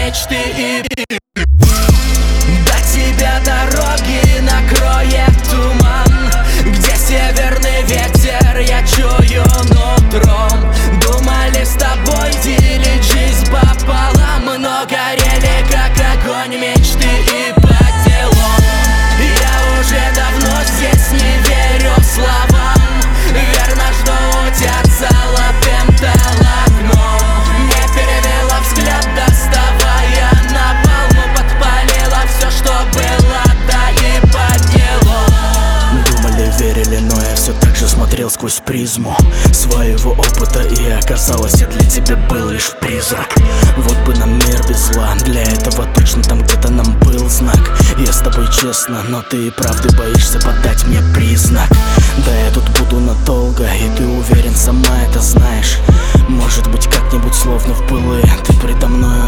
мечты и до тебя дороги накроет туман, где северный ветер я чую нутром. Думали с тобой делить жизнь пополам, но горели как огонь мечты и по делам. Я уже давно здесь не верю словам, верно жду утят золотым толокном. Не перевела взгляд, доставая напалму, подпалила все, что было, да и по делу. Думали, верили, но я все так же смотрел сквозь призму своего опыта, и оказалось, я для тебя был лишь призрак. Вот бы нам мир без зла, для этого точно там где-то нам был знак. Я с тобой честно, но ты и правды боишься подать мне признак. Да я тут буду надолго, и ты уверен, сама это знаешь. Может быть как-нибудь словно в былые ты предо мной